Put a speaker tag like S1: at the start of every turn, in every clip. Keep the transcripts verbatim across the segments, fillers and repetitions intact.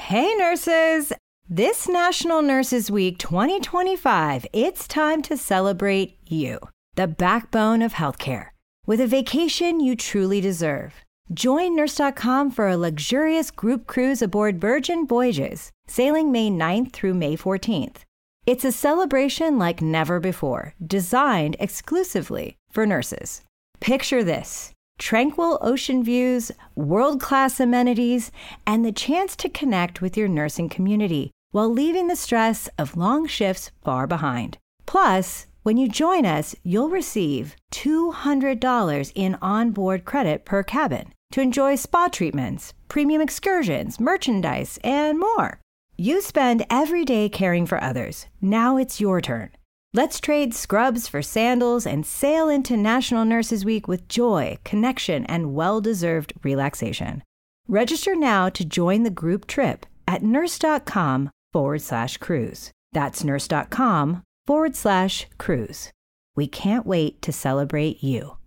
S1: Hey, nurses! This National Nurses Week twenty twenty-five, it's time to celebrate you, the backbone of healthcare, with a vacation you truly deserve. Join Nurse dot com for a luxurious group cruise aboard Virgin Voyages, sailing May ninth through May fourteenth. It's a celebration like never before, designed exclusively for nurses. Picture this: tranquil ocean views, world-class amenities, and the chance to connect with your nursing community while leaving the stress of long shifts far behind. Plus, when you join us, you'll receive two hundred dollars in onboard credit per cabin to enjoy spa treatments, premium excursions, merchandise, and more. You spend every day caring for others. Now it's your turn. Let's trade scrubs for sandals and sail into National Nurses Week with joy, connection, and well-deserved relaxation. Register now to join the group trip at nurse.com forward slash cruise. That's nurse.com forward slash cruise. We can't wait to celebrate you.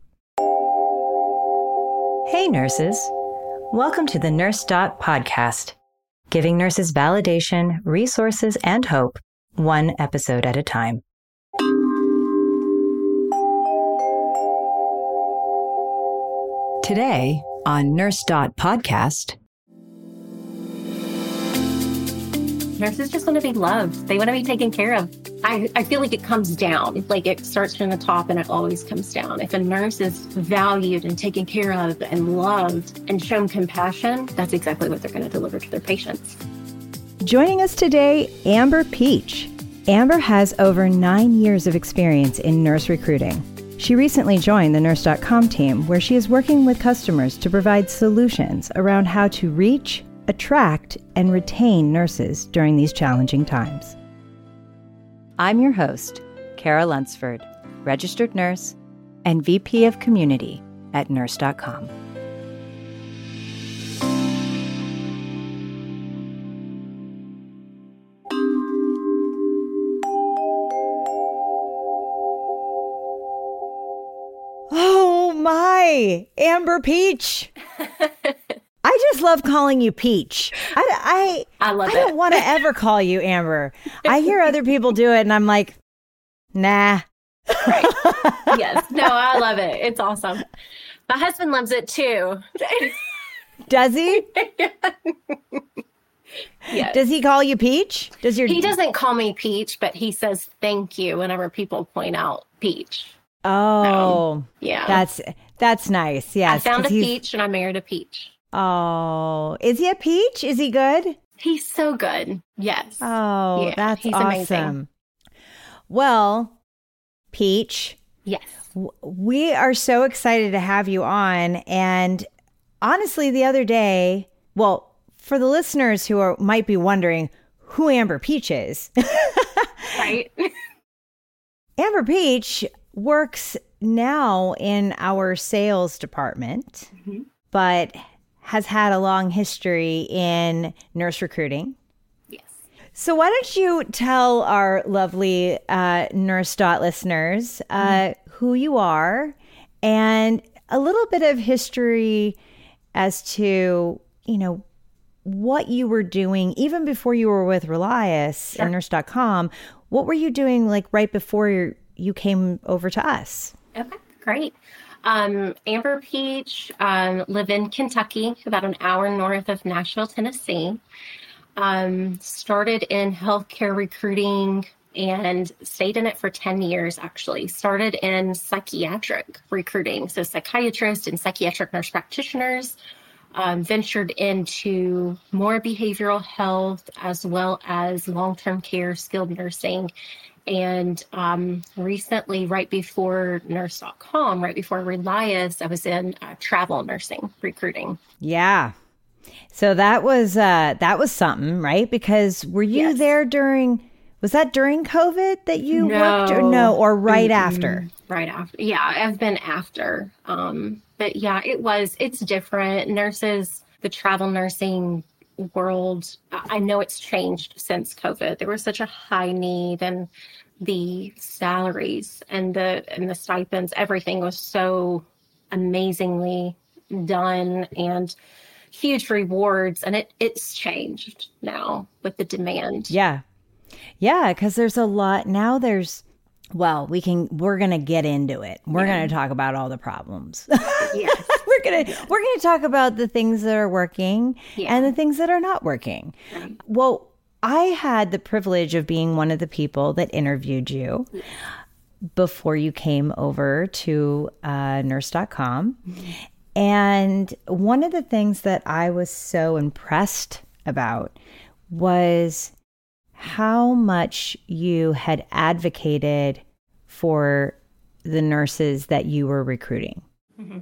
S1: Hey, nurses. Welcome to the Nurse Dot Podcast, giving nurses validation, resources, and hope, one episode at a time. Today on Nurse Dot Podcast.
S2: Nurses just want to be loved. They want to be taken care of. I, I feel like it comes down. Like it starts from the top and it always comes down. If a nurse is valued and taken care of and loved and shown compassion, that's exactly what they're going to deliver to their patients.
S1: Joining us today, Amber Peach. Amber has over nine years of experience in nurse recruiting. She recently joined the Nurse dot com team, where she is working with customers to provide solutions around how to reach, attract, and retain nurses during these challenging times. I'm your host, Kara Lunsford, registered nurse and V P of Community at Nurse dot com. Hi, Amber Peach. I just love calling you Peach. I, I,
S2: I love
S1: I
S2: it.
S1: don't want to ever call you Amber. I hear other people do it and I'm like, nah.
S2: Right. Yes. No, I love it. It's awesome. My husband loves it too.
S1: Does he?
S2: Yes.
S1: Does he call you Peach? Does your
S2: He doesn't call me Peach, but he says thank you whenever people point out Peach.
S1: Oh,
S2: um, yeah.
S1: That's that's nice. Yes.
S2: I found a
S1: he's...
S2: peach and I married a peach.
S1: Oh, is he a peach? Is he good?
S2: He's so good. Yes.
S1: Oh,
S2: yeah,
S1: that's
S2: he's
S1: awesome.
S2: Amazing.
S1: Well, Peach.
S2: Yes.
S1: w- we are so excited to have you on. And honestly, the other day, well, for the listeners who are might be wondering who Amber Peach is.
S2: Right.
S1: Amber Peach works now in our sales department, mm-hmm. but has had a long history in nurse recruiting.
S2: Yes. So
S1: why don't you tell our lovely uh, Nurse Dot listeners uh, mm-hmm. who you are and a little bit of history as to, you know, what you were doing even before you were with Relias
S2: sure.
S1: and Nurse dot com. What were you doing like right before you you came over to us?
S2: Okay, great. Um, Amber Peach, um, live in Kentucky, about an hour north of Nashville, Tennessee. Um, started in healthcare recruiting and stayed in it for ten years, actually. Started in psychiatric recruiting, so psychiatrists and psychiatric nurse practitioners. Um, ventured into more behavioral health as well as long-term care, skilled nursing. And um, recently, right before Nurse dot com, right before Relias, I was in uh, travel nursing recruiting.
S1: Yeah. So that was uh, that was something, right? Because were you
S2: yes.
S1: there during, was that during COVID that you
S2: no.
S1: worked? Or no, or right mm-hmm. after?
S2: Right after. Yeah, I've been after. Um, but yeah, it was, it's different. Nurses, the travel nursing world, I know it's changed since COVID. There was such a high need, and the salaries and the and the stipends, everything was so amazingly done. And huge rewards. And it it's changed now with the demand.
S1: Yeah. Yeah. Cause there's a lot now there's, well, we can, we're going to get into it. We're yeah. going to talk about all the problems.
S2: Yes.
S1: we're going to, yeah. we're going to talk about the things that are working yeah. and the things that are not working.
S2: Right.
S1: Well, I had the privilege of being one of the people that interviewed you yeah. before you came over to uh, nurse dot com. Mm-hmm. And one of the things that I was so impressed about was how much you had advocated for the nurses that you were recruiting. Mm-hmm.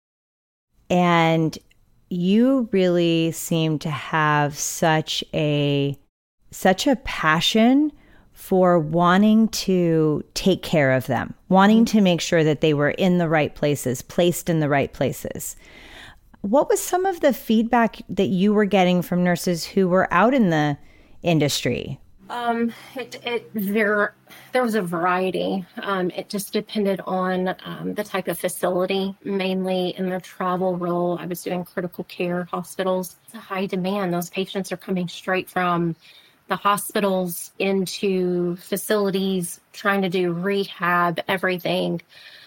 S1: And you really seemed to have such a such a passion for wanting to take care of them, wanting to make sure that they were in the right places, placed in the right places. What was some of the feedback that you were getting from nurses who were out in the industry?
S2: Um, it, it, there, there was a variety. Um, it just depended on um, the type of facility. Mainly in the travel role, I was doing critical care hospitals. It's a high demand. Those patients are coming straight from the hospitals into facilities, trying to do rehab, everything.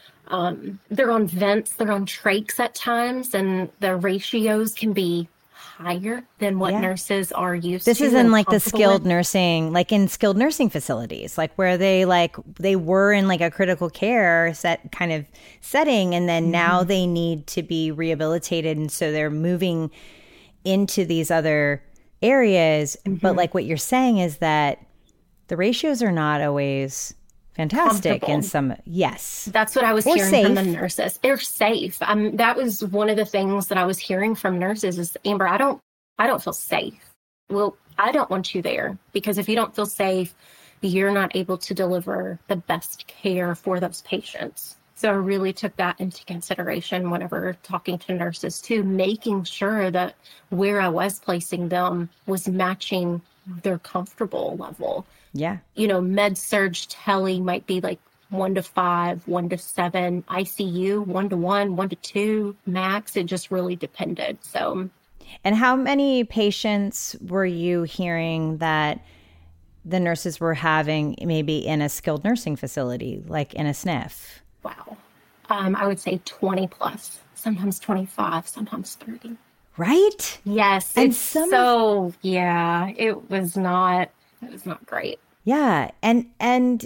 S2: Um, they're on vents, they're on trachs at times, and the ratios can be higher than what yeah. nurses are used
S1: this
S2: to.
S1: This is in like the skilled with. nursing, like in skilled nursing facilities, like where they like, they were in like a critical care set kind of setting. And then mm-hmm. now they need to be rehabilitated. And so they're moving into these other areas. Mm-hmm. But like what you're saying is that the ratios are not always fantastic in some, yes.
S2: That's what I was
S1: or
S2: hearing
S1: safe.
S2: from the nurses. They're safe. Um, that was one of the things that I was hearing from nurses is, Amber, I don't, I don't feel safe. Well, I don't want you there because if you don't feel safe, you're not able to deliver the best care for those patients. So I really took that into consideration whenever talking to nurses too, making sure that where I was placing them was matching their comfortable level.
S1: Yeah.
S2: You know, med surge tele might be like one to five, one to seven, I C U, one to one, one to two max. It just really depended. So.
S1: And how many patients were you hearing that the nurses were having maybe in a skilled nursing facility, like in a S N F?
S2: Wow. Um, I would say twenty plus, sometimes twenty-five, sometimes thirty.
S1: Right?
S2: Yes.
S1: And
S2: it's
S1: some
S2: so, of... yeah, it was not, it was not great.
S1: Yeah. And, and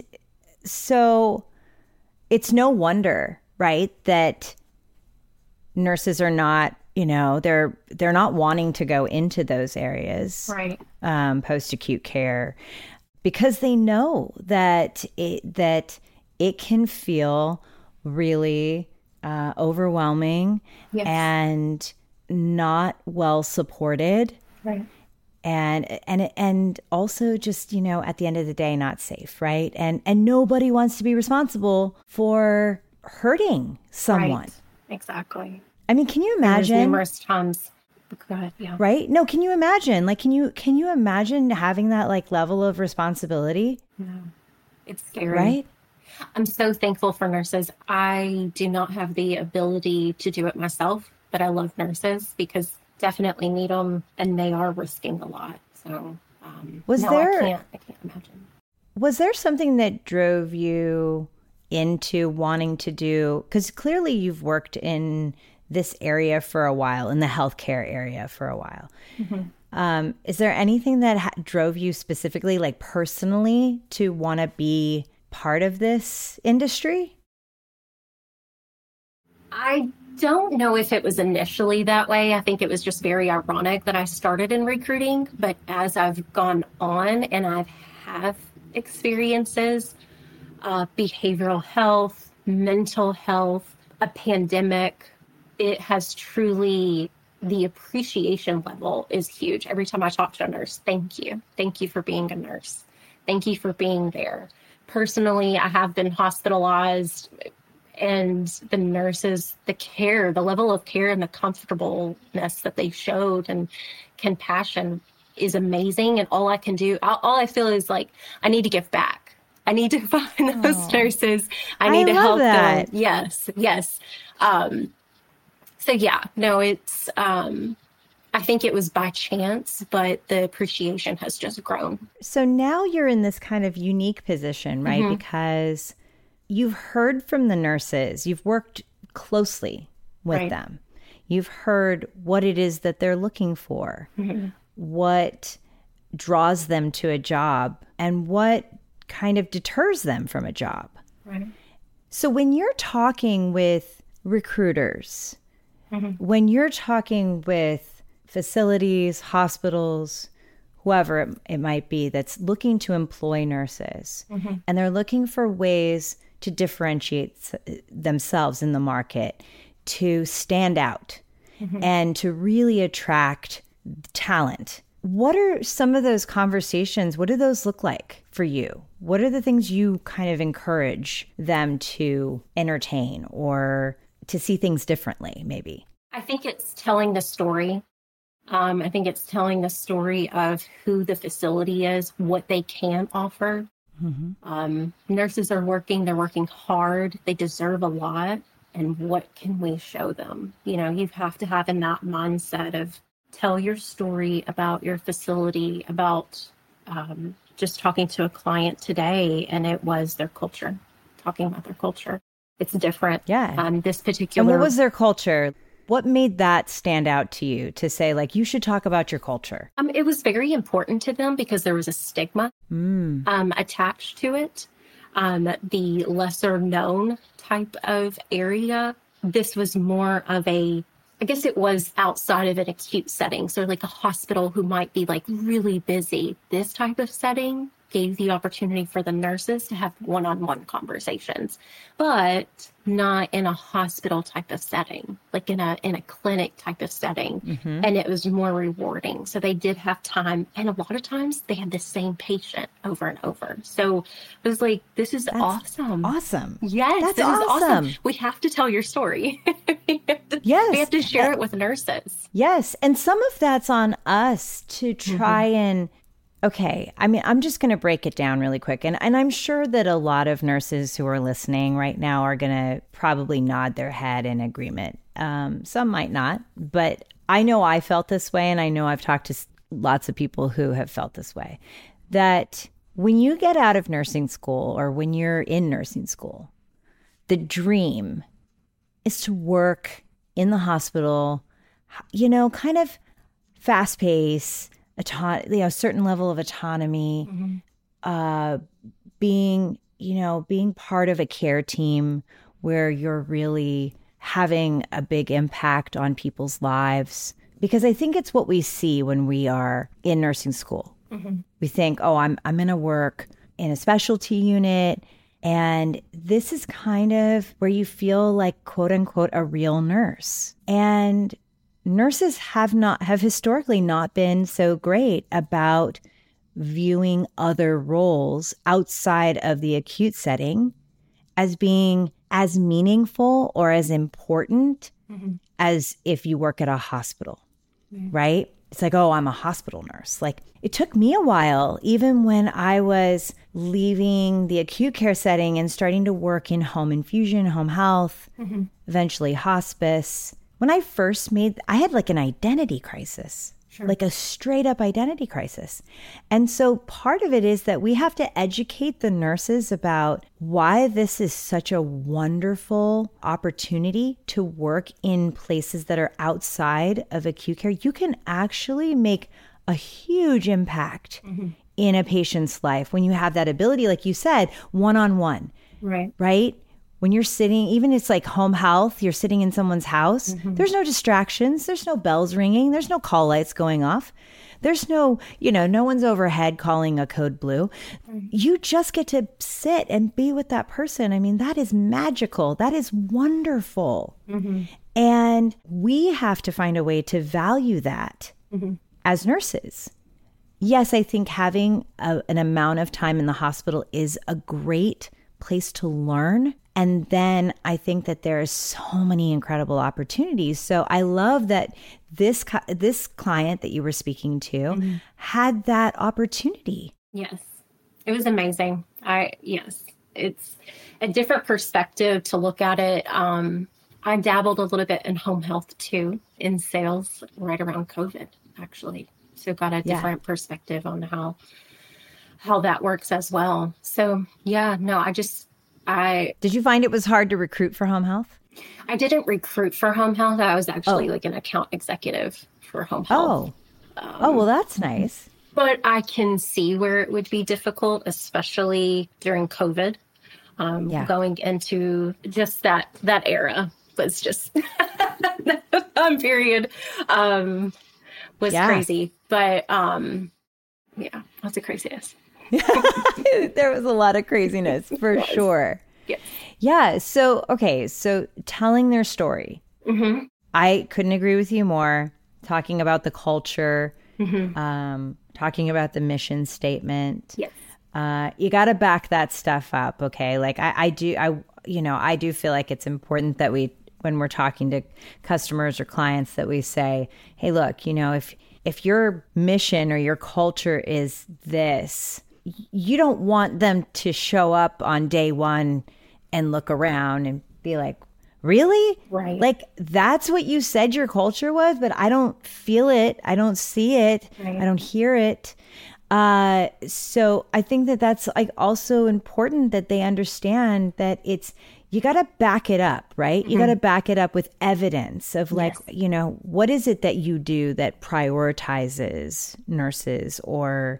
S1: so it's no wonder, right, that nurses are not, you know, they're, they're not wanting to go into those areas,
S2: right?
S1: Um, post-acute care, because they know that it, that it can feel really uh, overwhelming yes. and not well supported.
S2: Right.
S1: And, and, and also just, you know, at the end of the day, not safe. Right. And, and nobody wants to be responsible for hurting someone.
S2: Right. Exactly.
S1: I mean, can you imagine?
S2: Numerous times. Go ahead. Yeah.
S1: Right. No. Can you imagine? Like, can you, can you imagine having that like level of responsibility?
S2: No, it's scary.
S1: Right.
S2: I'm so thankful for nurses. I do not have the ability to do it myself, but I love nurses because definitely need them and they are risking a lot. So um,
S1: was
S2: no,
S1: there,
S2: I can't, I can't imagine.
S1: Was there something that drove you into wanting to do, because clearly you've worked in this area for a while, in the healthcare area for a while. Mm-hmm. Um, is there anything that ha- drove you specifically, like personally, to want to be part of this industry?
S2: I don't know if it was initially that way. I think it was just very ironic that I started in recruiting, but as I've gone on and I've have experiences, uh, behavioral health, mental health, a pandemic, it has truly, the appreciation level is huge. Every time I talk to a nurse, thank you. Thank you for being a nurse. Thank you for being there. Personally, I have been hospitalized, and the nurses, the care, the level of care and the comfortableness that they showed and compassion is amazing. And all I can do, all I feel is like, I need to give back. I need to find those Aww. nurses. I need
S1: I
S2: to
S1: love
S2: help
S1: that.
S2: them. Yes, yes. Um, so yeah, no, it's, um, I think it was by chance, but the appreciation has just grown.
S1: So now you're in this kind of unique position, right? Mm-hmm. Because you've heard from the nurses, you've worked closely with right. them. You've heard what it is that they're looking for, mm-hmm. what draws them to a job, and what kind of deters them from a job.
S2: Right. So
S1: when you're talking with recruiters, mm-hmm. when you're talking with facilities, hospitals, whoever it, it might be that's looking to employ nurses, mm-hmm. and they're looking for ways to differentiate themselves in the market, to stand out, mm-hmm. and to really attract talent. What are some of those conversations? What do those look like for you? What are the things you kind of encourage them to entertain or to see things differently, maybe?
S2: I think it's telling the story. Um, I think it's telling the story of who the facility is, what they can offer. Mm-hmm. Um, nurses are working, they're working hard, they deserve a lot. And what can we show them? You know, you have to have in that mindset of tell your story about your facility, about um, just talking to a client today, and it was their culture, talking about their culture. It's different.
S1: Yeah.
S2: Um, this particular.
S1: And what was their culture? What made that stand out to you to say, like, you should talk about your culture?
S2: Um, it was very important to them because there was a stigma mm. um, attached to it. Um, the lesser known type of area, this was more of a, I guess it was outside of an acute setting. So like a hospital who might be like really busy. This type of setting gave the opportunity for the nurses to have one-on-one conversations, but not in a hospital type of setting, like in a in a clinic type of setting. Mm-hmm. And it was more rewarding. So they did have time. And a lot of times they had the same patient over and over. So it was like, this is
S1: That's
S2: awesome.
S1: Awesome.
S2: Yes,
S1: That's
S2: this
S1: awesome.
S2: is awesome. We have to tell your story. we have to,
S1: yes.
S2: We have to share it with nurses.
S1: Yes. And some of that's on us to try mm-hmm. and okay, I mean, I'm just going to break it down really quick. And, and I'm sure that a lot of nurses who are listening right now are going to probably nod their head in agreement. Um, some might not, but I know I felt this way, and I know I've talked to lots of people who have felt this way, that when you get out of nursing school or when you're in nursing school, the dream is to work in the hospital, you know, kind of fast pace, Auto- you know, a certain level of autonomy, mm-hmm. uh, being, you know, being part of a care team where you're really having a big impact on people's lives. Because I think it's what we see when we are in nursing school. Mm-hmm. We think, oh, I'm I'm going to work in a specialty unit. And this is kind of where you feel like, quote unquote, a real nurse. And nurses have not have historically not been so great about viewing other roles outside of the acute setting as being as meaningful or as important mm-hmm. as if you work at a hospital, mm-hmm. right? It's like, oh, I'm a hospital nurse. Like, it took me a while, even when I was leaving the acute care setting and starting to work in home infusion, home health, mm-hmm. eventually hospice. When I first made, I had like an identity crisis, sure. like a straight up identity crisis. And so part of it is that we have to educate the nurses about why this is such a wonderful opportunity to work in places that are outside of acute care. You can actually make a huge impact mm-hmm. in a patient's life when you have that ability, like you said, one-on-one,
S2: right?
S1: Right? When you're sitting, even it's like home health, you're sitting in someone's house, mm-hmm. there's no distractions, there's no bells ringing, there's no call lights going off. There's no, you know, no one's overhead calling a code blue. Mm-hmm. You just get to sit and be with that person. I mean, that is magical. That is wonderful. Mm-hmm. And we have to find a way to value that mm-hmm. as nurses. Yes, I think having a, an amount of time in the hospital is a great place to learn. And then I think that there are so many incredible opportunities. So I love that this this client that you were speaking to mm-hmm. had that opportunity.
S2: Yes, it was amazing. I yes, it's a different perspective to look at it. Um, I dabbled a little bit in home health too, in sales right around COVID, actually. So got a
S1: Yeah.
S2: different perspective on how how that works as well. So yeah, no, I just I
S1: Did you find it was hard to recruit for home health?
S2: I didn't recruit for home health. I was actually
S1: Oh.
S2: like an account executive for home health.
S1: Oh. Um, oh, well, that's nice.
S2: But I can see where it would be difficult, especially during COVID. Um,
S1: Yeah.
S2: Going into just that that era was just that time period um, was
S1: Yeah.
S2: crazy. But um, yeah, lots of craziness.
S1: There was a lot of craziness for
S2: Yes.
S1: sure.
S2: Yes.
S1: Yeah. So, okay. So telling their story.
S2: Mm-hmm.
S1: I couldn't agree with you more. Talking about the culture,
S2: Mm-hmm.
S1: um, talking about the mission statement.
S2: Yes.
S1: Uh, you got to back that stuff up. Okay. Like I, I do, I, you know, I do feel like it's important that we, when we're talking to customers or clients, that we say, hey, look, you know, if, if your mission or your culture is this, you don't want them to show up on day one and look around and be like, really?
S2: Right.
S1: Like, that's what you said your culture was, but I don't feel it. I don't see it.
S2: Right.
S1: I don't hear it. Uh, so I think that that's like also important that they understand that it's, you got to back it up, right? Mm-hmm. You got to back it up with evidence of like, yes. you know, what is it that you do that prioritizes nurses, or,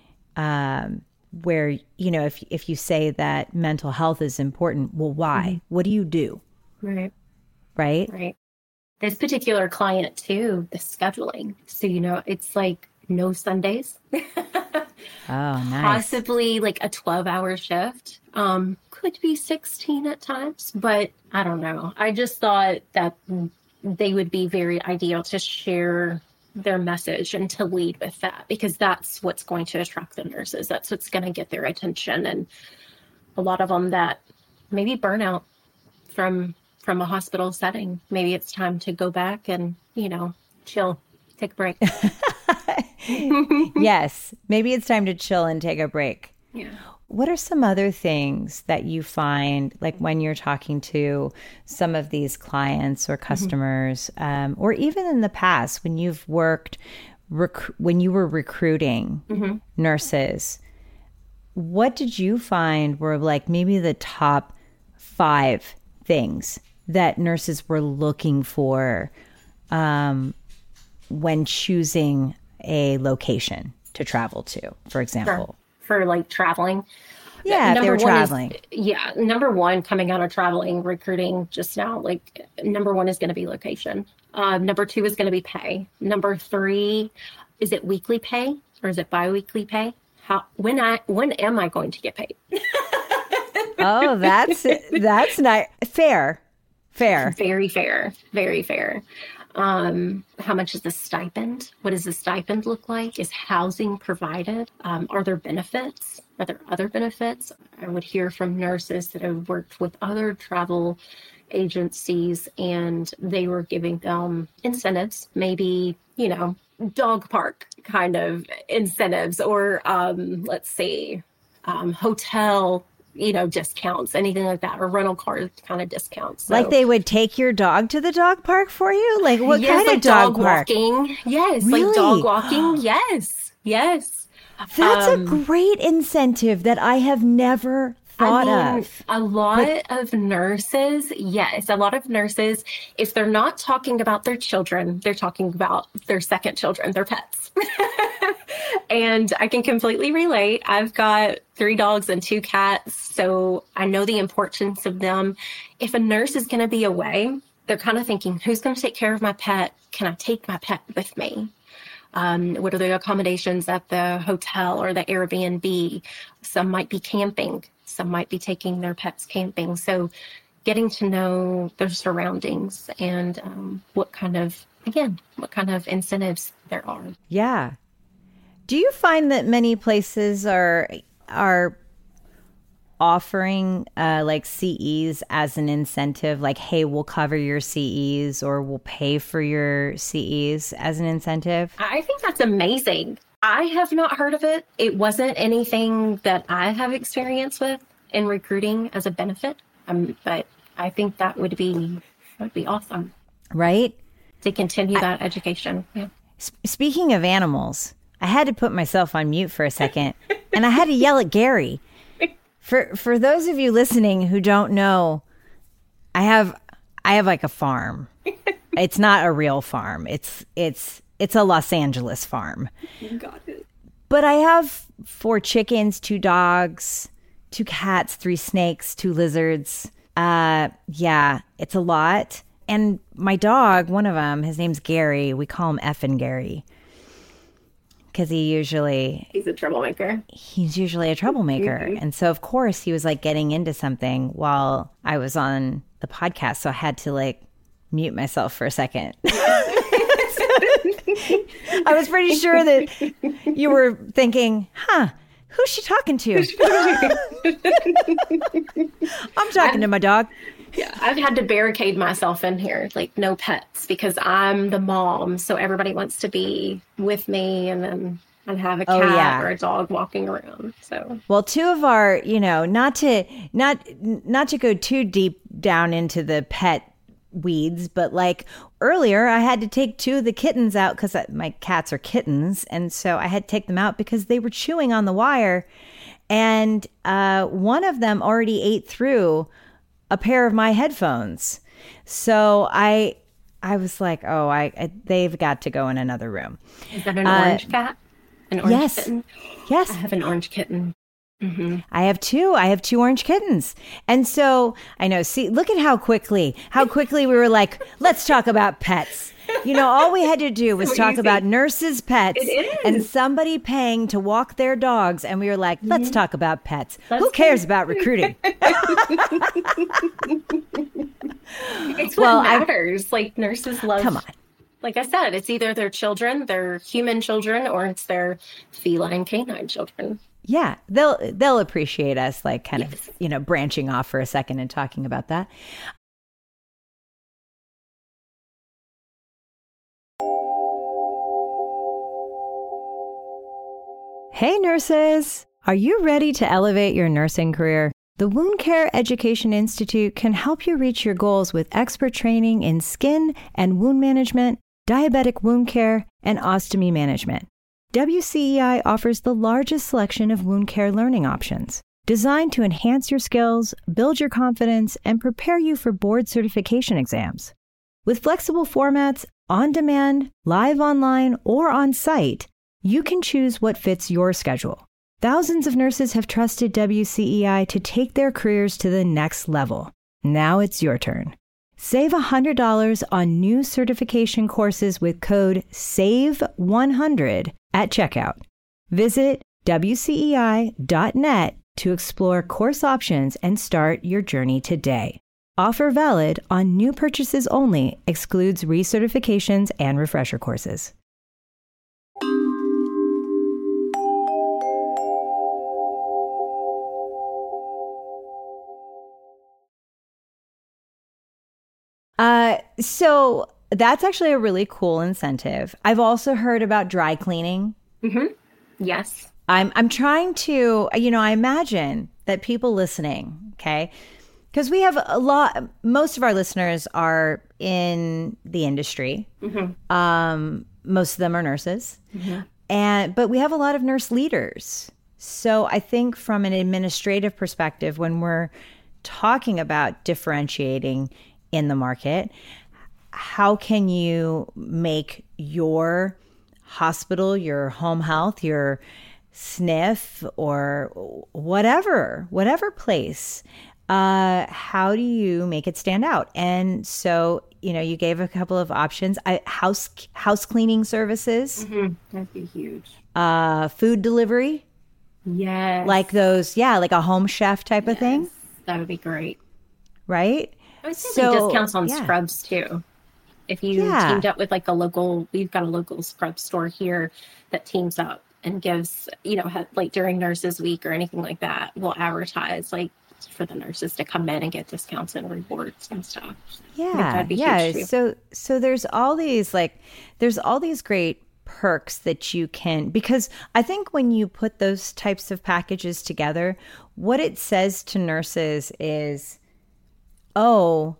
S1: um, where, you know, if, if you say that mental health is important, well, why? Mm-hmm. What do you do?
S2: Right.
S1: Right.
S2: Right. This particular client too, the scheduling. So, you know, it's like no Sundays.
S1: Oh, nice.
S2: Possibly like a twelve hour shift. Um, could be sixteen at times, but I don't know. I just thought that they would be very ideal to share their message and to lead with that, because that's what's going to attract the nurses. That's what's going to get their attention. And a lot of them that maybe burnout from from a hospital setting. Maybe it's time to go back and, you know, chill, take a break.
S1: Yes. Maybe it's time to chill and take a break.
S2: Yeah.
S1: What are some other things that you find, like when you're talking to some of these clients or customers, mm-hmm. um, or even in the past when you've worked, rec- when you were recruiting mm-hmm. nurses, what did you find were like maybe the top five things that nurses were looking for um, when choosing a location to travel to, for example?
S2: For, for like traveling?
S1: Yeah, if they were traveling.
S2: Is, yeah, number one, coming out of traveling, recruiting just now, like number one is going to be location. Uh, number two is going to be pay. Number three, is it weekly pay or is it biweekly pay? How when I when am I going to get paid?
S1: Oh, that's that's not fair. Fair.
S2: Very fair. Very fair. Um, how much is the stipend? What does the stipend look like? Is housing provided? Um, are there benefits? Are there other benefits? I would hear from nurses that have worked with other travel agencies and they were giving them incentives, maybe, you know, dog park kind of incentives, or um, let's see, um, hotel you know, discounts, anything like that, or rental car kind of discounts. So,
S1: like they would take your dog to the dog park for you? Like what
S2: yes,
S1: kind
S2: like
S1: of dog,
S2: dog
S1: park?
S2: walking? Yes,
S1: Really?
S2: like dog walking. Yes, yes.
S1: That's
S2: um,
S1: a great incentive that I have never thought
S2: I mean,
S1: of.
S2: A lot like, of nurses, yes, a lot of nurses, if they're not talking about their children, they're talking about their second children, their pets. And I can completely relate. I've got three dogs and two cats, so I know the importance of them. If a nurse is going to be away, they're kind of thinking, who's going to take care of my pet? Can I take my pet with me? Um, what are the accommodations at the hotel or the Airbnb? Some might be camping. Some might be taking their pets camping. So getting to know their surroundings and um, what kind of, again, what kind of incentives there are.
S1: Yeah. Do you find that many places are are offering uh, like C Es as an incentive? Like, hey, we'll cover your C Es or we'll pay for your C Es as an incentive?
S2: I think that's amazing. I have not heard of it. It wasn't anything that I have experience with in recruiting as a benefit. Um, but I think that would be That would be awesome.
S1: Right?
S2: To continue that I, education. Yeah.
S1: Speaking of animals, I had to put myself on mute for a second, and I had to yell at Gary. For for those of you listening who don't know, I have I have like a farm. It's not a real farm. It's it's it's a Los Angeles farm.
S2: Got it.
S1: But I have four chickens, two dogs, two cats, three snakes, two lizards. Uh, yeah, it's a lot. And my dog, one of them, his name's Gary. We call him Effin' Gary. Because he usually...
S2: He's a troublemaker.
S1: He's usually a troublemaker. Mm-hmm. And so, of course, he was like getting into something while I was on the podcast. So I had to like mute myself for a second. I was pretty sure that you were thinking, huh, who's she talking to? I'm talking I'm, to my dog.
S2: Yeah, I've had to barricade myself in here, like no pets, because I'm the mom. So everybody wants to be with me, and then I have a cat oh, yeah. or a dog walking around. So
S1: well, two of our, you know, not to not not to go too deep down into the pet weeds, but like earlier I had to take two of the kittens out because my cats are kittens, and so I had to take them out because they were chewing on the wire, and uh, one of them already ate through a pair of my headphones. So I I was like, oh, I, I they've got to go in another room.
S2: Is that an uh, orange cat? An orange
S1: yes.
S2: kitten?
S1: Yes.
S2: I have an orange kitten. Mm-hmm.
S1: I have two. I have two orange kittens. And so I know, see, look at how quickly, how quickly we were like, let's talk about pets. You know, all we had to do was so talk easy. about nurses' pets and somebody paying to walk their dogs. And we were like, let's mm-hmm. talk about pets. Let's Who cares go. about recruiting?
S2: It's what well, matters. I, like nurses love.
S1: Come on.
S2: Like I said, it's either their children, their human children, or it's their feline canine children.
S1: Yeah, they'll they'll appreciate us like kind yes. of, you know, branching off for a second and talking about that. Hey nurses, are you ready to elevate your nursing career? The Wound Care Education Institute can help you reach your goals with expert training in skin and wound management, diabetic wound care, and ostomy management. W C E I offers the largest selection of wound care learning options, designed to enhance your skills, build your confidence, and prepare you for board certification exams. With flexible formats, on demand, live online, or on site, you can choose what fits your schedule. Thousands of nurses have trusted W C E I to take their careers to the next level. Now it's your turn. Save one hundred dollars on new certification courses with code S A V E one hundred at checkout. Visit W C E I dot net to explore course options and start your journey today. Offer valid on new purchases only, excludes recertifications and refresher courses. Uh, so that's actually a really cool incentive. I've also heard about dry cleaning.
S2: Mm-hmm. Yes.
S1: I'm I'm trying to, you know, I imagine that people listening, okay, because we have a lot, most of our listeners are in the industry. Mm-hmm. Um, most of them are nurses. Mm-hmm. And but we have a lot of nurse leaders. So I think from an administrative perspective, when we're talking about differentiating in the market, how can you make your hospital, your home health, your S N F, or whatever, whatever place, uh, how do you make it stand out? And so, you know, you gave a couple of options. I, house house cleaning services.
S2: Mm-hmm. That'd be huge.
S1: Uh, food delivery.
S2: Yes.
S1: Like those, yeah, like a home chef type
S2: yes.
S1: of thing.
S2: That would be great.
S1: Right?
S2: I would say so, like discounts on yeah. scrubs too. If you yeah. teamed up with like a local, we've got a local scrub store here that teams up and gives, you know, have, like during Nurses Week or anything like that, we'll advertise like for the nurses to come in and get discounts and rewards and stuff.
S1: Yeah, yeah. So, so there's all these like, there's all these great perks that you can, because I think when you put those types of packages together, what it says to nurses is, oh,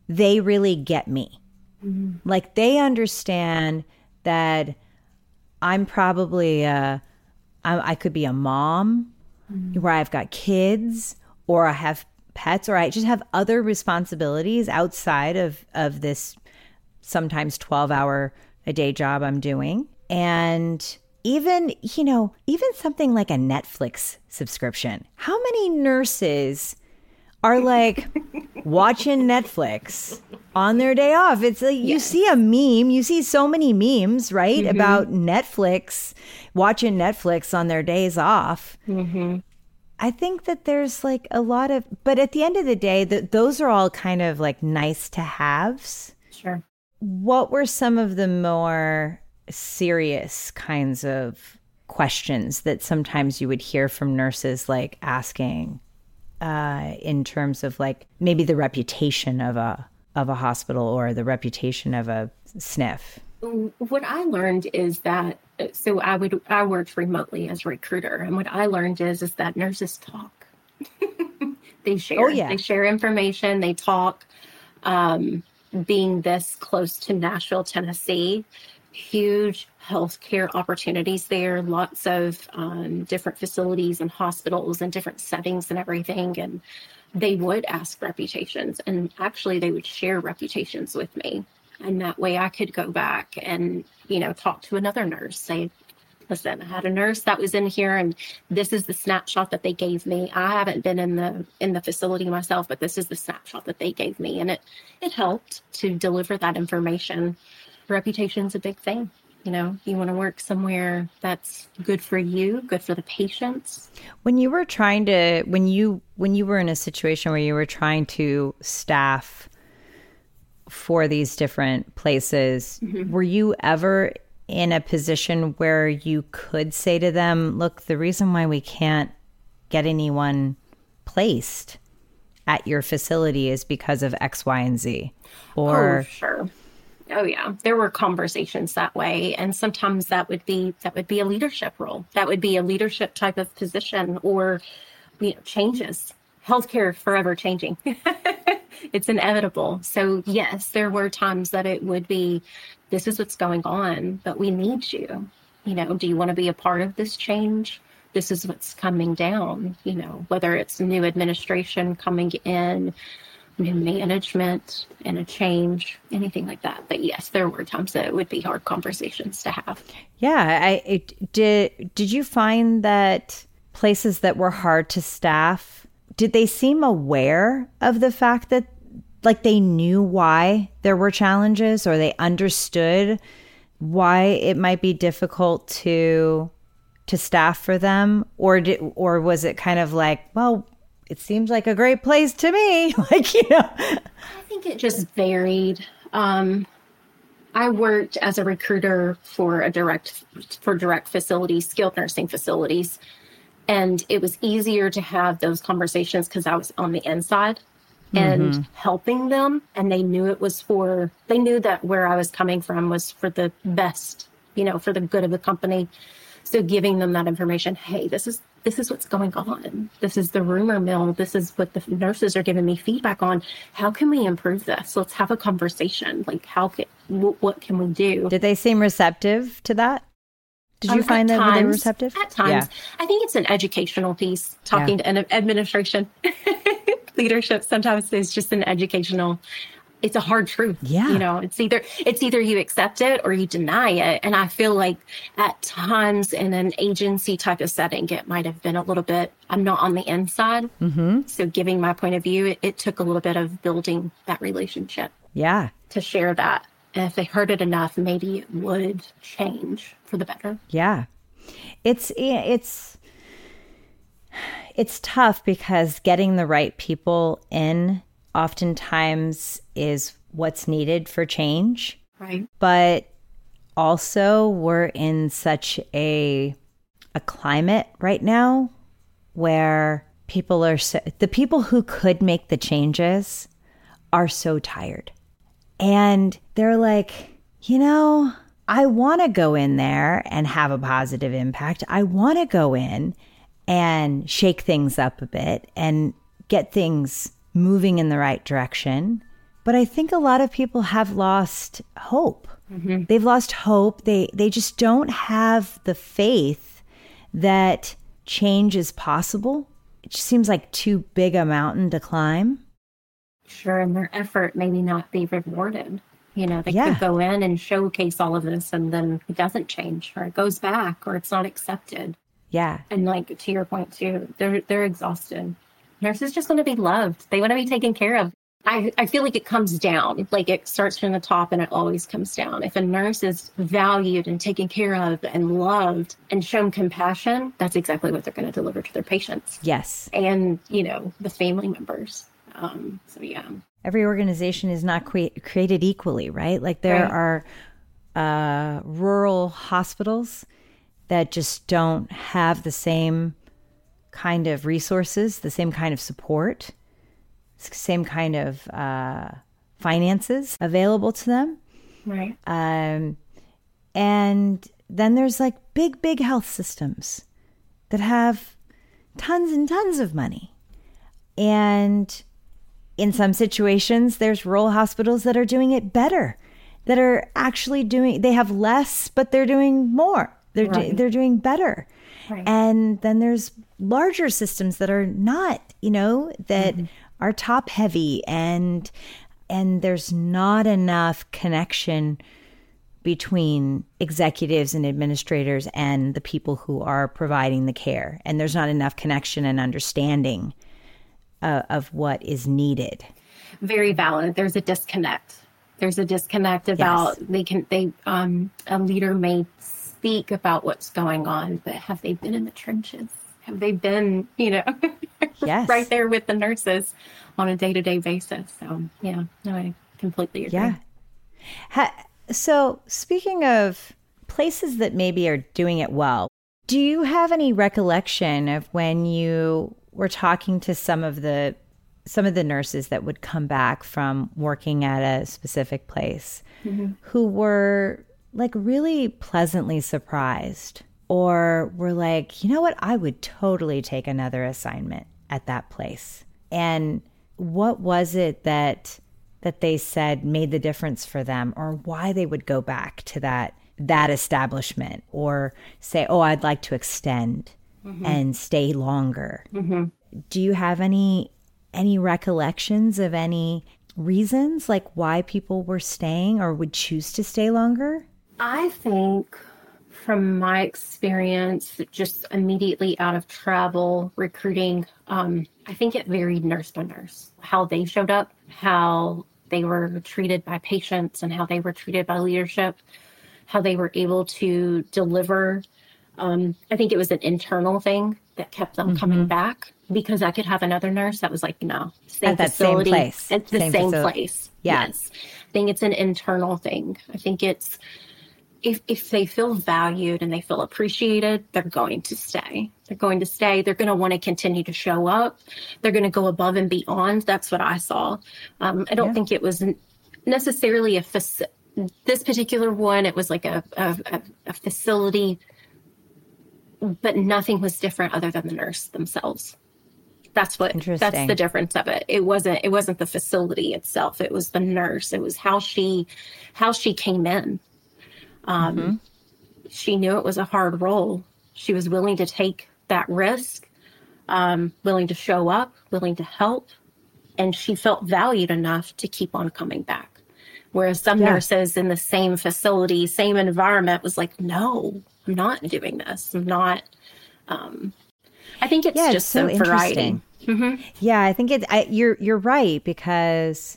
S1: they really get me. Mm-hmm. Like they understand that I'm probably a, I, I could be a mom mm-hmm. where I've got kids, or I have pets, or I just have other responsibilities outside of, of this sometimes twelve hour a day job I'm doing. And even, you know, even something like a Netflix subscription. How many nurses are like watching Netflix on their day off? It's like yes. You see a meme, you see so many memes, right? Mm-hmm. About Netflix, watching Netflix on their days off. Mm-hmm. I think that there's like a lot of, but at the end of the day, the, those are all kind of like nice to haves.
S2: Sure.
S1: What were some of the more serious kinds of questions that sometimes you would hear from nurses like asking uh, in terms of like maybe the reputation of a of a hospital or the reputation of a S N F?
S2: What I learned is that, so I would I worked remotely as a recruiter, and what I learned is is that nurses talk. They share.
S1: Oh, yeah.
S2: They share information. They talk. Um, being this close to Nashville, Tennessee, huge healthcare opportunities there, lots of um, different facilities and hospitals and different settings and everything. And they would ask reputations, and actually they would share reputations with me. And that way I could go back and, you know, talk to another nurse, say, listen, I had a nurse that was in here and this is the snapshot that they gave me. I haven't been in the in the facility myself, but this is the snapshot that they gave me. And it, it helped to deliver that information. Reputation's a big thing. You know, you want to work somewhere that's good for you, good for the patients.
S1: When you were trying to, when you when you were in a situation where you were trying to staff for these different places, mm-hmm. were you ever in a position where you could say to them, look, the reason why we can't get anyone placed at your facility is because of X, Y, and Z? Or
S2: oh, sure. Oh, yeah. There were conversations that way. And sometimes that would be that would be a leadership role. That would be a leadership type of position, or, you know, changes. Healthcare forever changing. It's inevitable. So, yes, there were times that it would be, this is what's going on, but we need you. You know, do you want to be a part of this change? This is what's coming down, you know, whether it's new administration coming in, new management and a change, anything like that. But yes, there were times that it would be hard conversations to have.
S1: Yeah. I it, did. Did you find that places that were hard to staff, did they seem aware of the fact that, like, they knew why there were challenges, or they understood why it might be difficult to to staff for them? Or did, or was it kind of like, well, it seems like a great place to me? Like, you know,
S2: I think it just varied. Um, I worked as a recruiter for a direct for direct facilities, skilled nursing facilities. And it was easier to have those conversations because I was on the inside and mm-hmm. helping them. And they knew it was for, they knew that where I was coming from was for the best, you know, for the good of the company. So giving them that information, hey, this is, this is what's going on. This is the rumor mill. This is what the nurses are giving me feedback on. How can we improve this? Let's have a conversation. Like, how can, w- what can we do?
S1: Did they seem receptive to that? Did you um, find that times, were they receptive?
S2: At times. Yeah. I think it's an educational piece, talking yeah. to an administration. Leadership sometimes is just an educational, it's a hard truth.
S1: Yeah.
S2: You know, it's either, it's either you accept it or you deny it. And I feel like at times in an agency type of setting, it might have been a little bit, I'm not on the inside. Mm-hmm. So giving my point of view, it, it took a little bit of building that relationship.
S1: Yeah.
S2: To share that. And if they heard it enough, maybe it would change for the better.
S1: Yeah. It's, it's, it's tough because getting the right people in oftentimes is what's needed for change.
S2: Right.
S1: But also we're in such a, a climate right now where people are, so, the people who could make the changes are so tired. And they're like, you know, I want to go in there and have a positive impact. I want to go in and shake things up a bit and get things moving in the right direction. But I think a lot of people have lost hope.
S2: Mm-hmm.
S1: They've lost hope. They they just don't have the faith that change is possible. It just seems like too big a mountain to climb.
S2: Sure, and their effort maybe not be rewarded. You know, they
S1: Yeah.
S2: could go in and showcase all of this, and then it doesn't change, or it goes back, or it's not accepted.
S1: Yeah.
S2: And like to your point too, they're they're exhausted. Nurses just want to be loved. They want to be taken care of. I, I feel like it comes down, like it starts from the top and it always comes down. If a nurse is valued and taken care of and loved and shown compassion, that's exactly what they're going to deliver to their patients.
S1: Yes.
S2: And, you know, the family members. Um, so, yeah.
S1: Every organization is not cre- created equally, right? Like there
S2: Right.
S1: are uh, rural hospitals that just don't have the same kind of resources, the same kind of support, same kind of uh, finances available to them.
S2: Right.
S1: Um, and then there's like big, big health systems that have tons and tons of money. And in some situations, there's rural hospitals that are doing it better, that are actually doing, they have less, but they're doing more. They're,
S2: Right.
S1: do, they're doing better.
S2: Right.
S1: And then there's larger systems that are not, you know, that mm-hmm. are top heavy, and and there's not enough connection between executives and administrators and the people who are providing the care. And there's not enough connection and understanding uh, of what is needed.
S2: Very valid. There's a disconnect. There's a disconnect about
S1: Yes.
S2: they can they um a leader may speak about what's going on, but have they been in the trenches? Have they been, you know,
S1: Yes.
S2: right there with the nurses on a day-to-day basis? So, yeah, no, I completely agree.
S1: Yeah. Ha- so speaking of places that maybe are doing it well, do you have any recollection of when you were talking to some of the some of the nurses that would come back from working at a specific place mm-hmm. who were like really pleasantly surprised, or were like, you know what, I would totally take another assignment at that place? And what was it that that they said made the difference for them, or why they would go back to that that establishment, or say, oh, I'd like to extend mm-hmm. and stay longer?
S2: Mm-hmm.
S1: Do you have any any recollections of any reasons like why people were staying or would choose to stay longer?
S2: I think from my experience, just immediately out of travel recruiting, um, I think it varied nurse by nurse, how they showed up, how they were treated by patients, and how they were treated by leadership, how they were able to deliver. Um, I think it was an internal thing that kept them mm-hmm. coming back, because I could have another nurse that was like, no, same
S1: at that
S2: facility,
S1: same place.
S2: It's the
S1: same,
S2: same
S1: facility.
S2: place.
S1: Yeah.
S2: Yes. I think it's an internal thing. I think it's, if if they feel valued and they feel appreciated, they're going to stay. They're going to stay. They're going to want to continue to show up. They're going to go above and beyond. That's what I saw. Um, I don't yeah. think it was necessarily a faci- this particular one. It was like a, a, a facility, but nothing was different other than the nurse themselves. That's what, that's the difference of it. It wasn't, it wasn't the facility itself. It was the nurse. It was how she, how she came in. Um, mm-hmm. She knew it was a hard role. She was willing to take that risk, um, willing to show up, willing to help. And she felt valued enough to keep on coming back. Whereas some yeah. nurses in the same facility, same environment was like, no, I'm not doing this. I'm not, um, I think it's
S1: yeah,
S2: just
S1: it's so
S2: a variety.
S1: Mm-hmm. Yeah, I think it, I, you're, you're right, because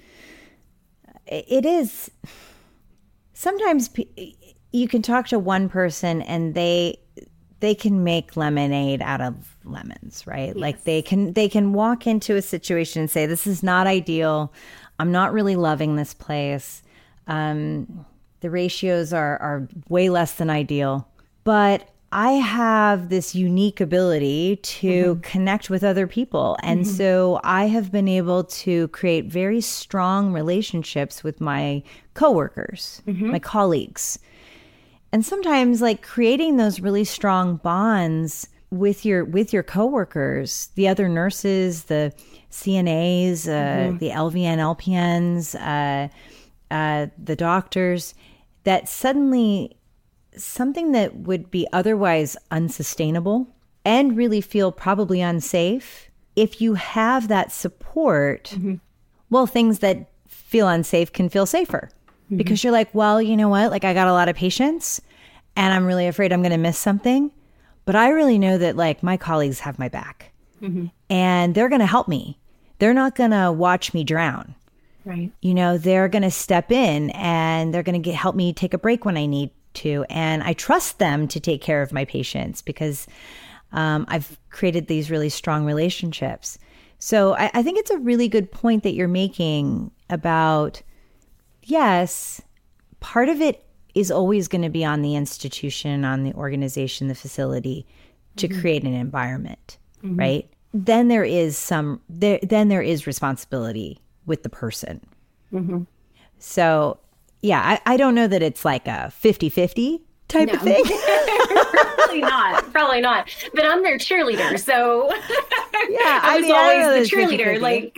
S1: it is, sometimes you can talk to one person and they they can make lemonade out of lemons, right? Yes. Like they can they can walk into a situation and say, this is not ideal. I'm not really loving this place. Um, the ratios are, are way less than ideal. But I have this unique ability to mm-hmm. connect with other people. And mm-hmm. so I have been able to create very strong relationships with my coworkers, mm-hmm. my colleagues. And sometimes like creating those really strong bonds with your with your coworkers, the other nurses, the C N As, uh, mm-hmm. the L V N, L P Ns, uh, uh, the doctors, that suddenly something that would be otherwise unsustainable and really feel probably unsafe, if you have that support, mm-hmm. well, things that feel unsafe can feel safer mm-hmm. because you're like, well, you know what? Like, I got a lot of patients and I'm really afraid I'm going to miss something. But I really know that, like, my colleagues have my back mm-hmm. and they're going to help me. They're not going to watch me drown.
S2: Right.
S1: You know, they're going to step in and they're going to help me take a break when I need to. And I trust them to take care of my patients because um, I've created these really strong relationships. So I, I think it's a really good point that you're making about, yes, part of it is always going to be on the institution, on the organization, the facility to mm-hmm. create an environment, mm-hmm. right? Then there is some, there, then there is responsibility with the person. Mm-hmm. So yeah, I, I don't know that it's like a fifty-fifty type no. of thing.
S2: Probably not. Probably not. But I'm their cheerleader, so
S1: yeah,
S2: I was
S1: I mean,
S2: always
S1: I
S2: the cheerleader. Like,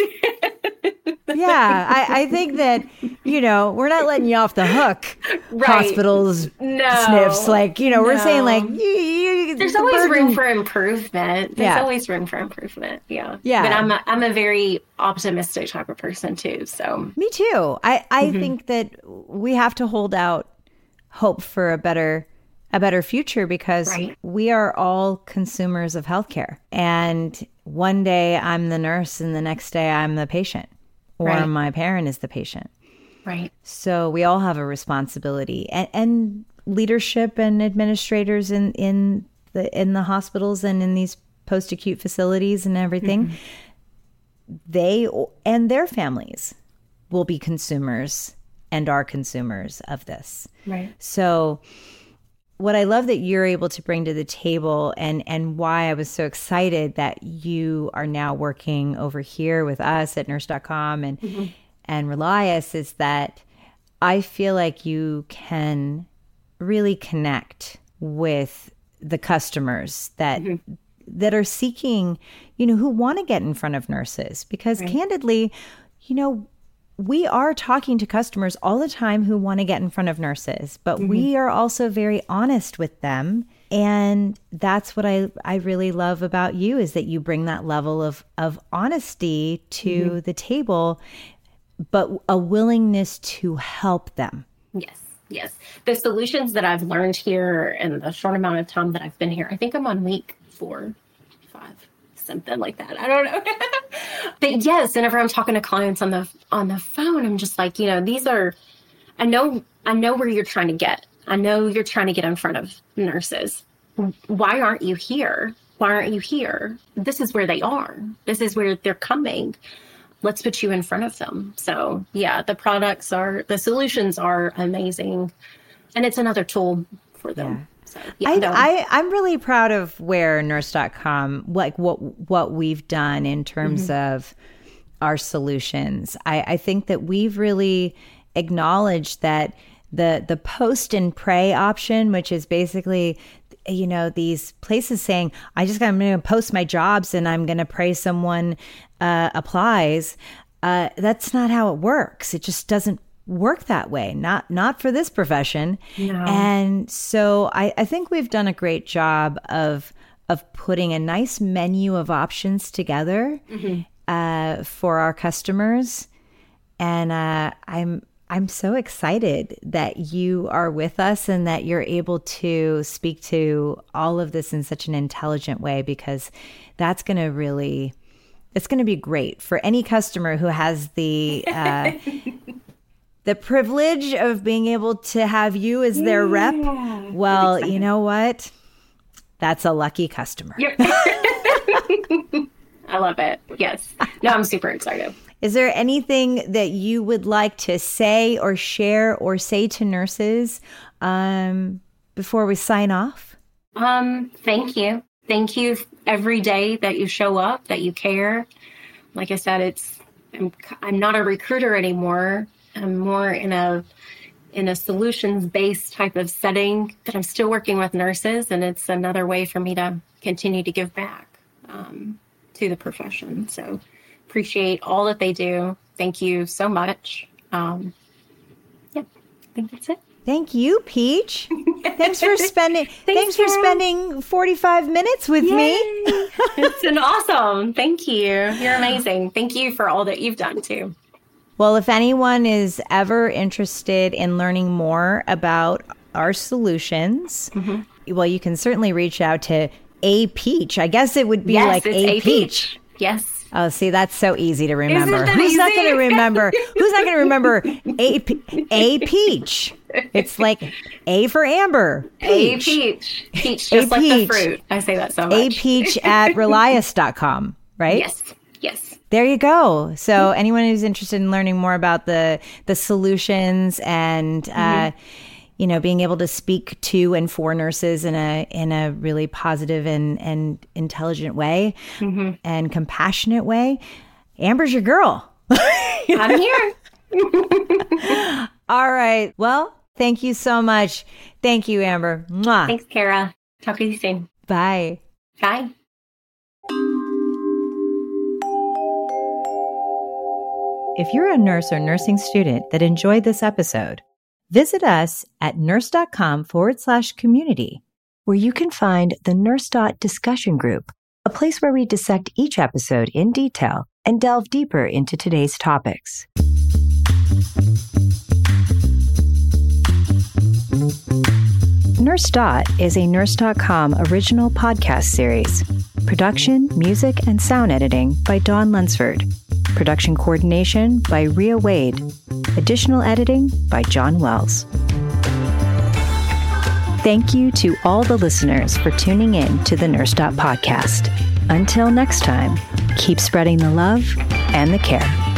S1: yeah, I, I think that, you know, we're not letting you off the hook.
S2: Right.
S1: Hospitals,
S2: no.
S1: sniffs, like, you know,
S2: no.
S1: we're saying like, you, you,
S2: there's
S1: the
S2: always
S1: burden.
S2: room for improvement. There's
S1: yeah.
S2: always room for improvement. Yeah.
S1: Yeah.
S2: But I'm a, I'm a very optimistic type of person too. So
S1: me too. I, I mm-hmm. think that we have to hold out hope for a better a better future because
S2: right.
S1: we are all consumers of healthcare. And one day I'm the nurse and the next day I'm the patient or
S2: right.
S1: my parent is the patient.
S2: Right.
S1: So we all have a responsibility, and, and leadership and administrators in, in the in the hospitals and in these post-acute facilities and everything, mm-hmm. they and their families will be consumers and are consumers of this.
S2: Right.
S1: So what I love that you're able to bring to the table, and, and why I was so excited that you are now working over here with us at nurse dot com and mm-hmm. and Relias, is that I feel like you can really connect with the customers that mm-hmm. that are seeking, you know, who want to get in front of nurses. Because right. candidly, you know, we are talking to customers all the time who want to get in front of nurses, but mm-hmm. we are also very honest with them. And that's what I, I really love about you, is that you bring that level of, of honesty to mm-hmm. the table, but a willingness to help them.
S2: Yes. Yes. The solutions that I've learned here in the short amount of time that I've been here, I think I'm on week four, five, something like that. I don't know. But yes, whenever I'm talking to clients on the on the phone, I'm just like, you know, these are, I know, I know where you're trying to get. I know you're trying to get in front of nurses. Why aren't you here? Why aren't you here? This is where they are. This is where they're coming. Let's put you in front of them. So yeah, the products are, the solutions are amazing. And it's another tool for them. Yeah. So, yeah,
S1: I,
S2: no.
S1: I, I'm really proud of where nurse dot com, like what what we've done in terms mm-hmm. of our solutions. I, I think that we've really acknowledged that the the post and pray option, which is basically, you know, these places saying, I just I'm going to post my jobs and I'm going to pray someone uh, applies. Uh, that's not how it works. It just doesn't work that way. Not not for this profession.
S2: No.
S1: And so I, I think we've done a great job of of putting a nice menu of options together mm-hmm. uh, for our customers. And uh, I'm I'm so excited that you are with us and that you're able to speak to all of this in such an intelligent way, because that's going to really, it's going to be great for any customer who has the uh, the privilege of being able to have you as their yeah. rep. Well, you know what? That's a lucky customer.
S2: Yep. I love it. Yes. No, I'm super excited.
S1: Is there anything that you would like to say or share or say to nurses um, before we sign off?
S2: Um, thank you. Thank you every day that you show up, that you care. Like I said, it's I'm, I'm not a recruiter anymore. I'm more in a in a solutions-based type of setting, that I'm still working with nurses, and it's another way for me to continue to give back um, to the profession. So appreciate all that they do. Thank you so much. Um, yeah, I think that's it.
S1: Thank you, Peach. Thanks for spending thanks, thanks for spending forty-five minutes with Yay. me.
S2: It's been awesome. Thank you. You're amazing. Thank you for all that you've done too.
S1: Well, if anyone is ever interested in learning more about our solutions, mm-hmm. well, you can certainly reach out to A Peach. I guess it would be
S2: yes,
S1: like
S2: it's
S1: A,
S2: A
S1: Peach.
S2: Peach. Yes.
S1: Oh, see, that's so easy to remember.
S2: Who's
S1: easy?
S2: not
S1: going to remember? Who's not going to remember A, A Peach? It's like A for Amber. Peach.
S2: A Peach. Peach, just a like peach. The fruit. I say that so much.
S1: A Peach at relias dot com, right?
S2: Yes. Yes.
S1: There you go. So anyone who's interested in learning more about the the solutions and uh, mm-hmm. you know, being able to speak to and for nurses in a in a really positive and and intelligent way mm-hmm. and compassionate way, Amber's your girl.
S2: I'm here.
S1: All right. Well, thank you so much. Thank you, Amber. Mwah.
S2: Thanks, Kara. Talk to you soon.
S1: Bye.
S2: Bye.
S1: If you're a nurse or nursing student that enjoyed this episode, visit us at nurse.com forward slash community, where you can find the Nurse Dot discussion group, a place where we dissect each episode in detail and delve deeper into today's topics. Nurse Dot is a nurse dot com original podcast series. Production, music, and sound editing by Dawn Lunsford. Production coordination by Rhea Wade. Additional editing by John Wells. Thank you to all the listeners for tuning in to the Nurse Dot podcast. Until next time, keep spreading the love and the care.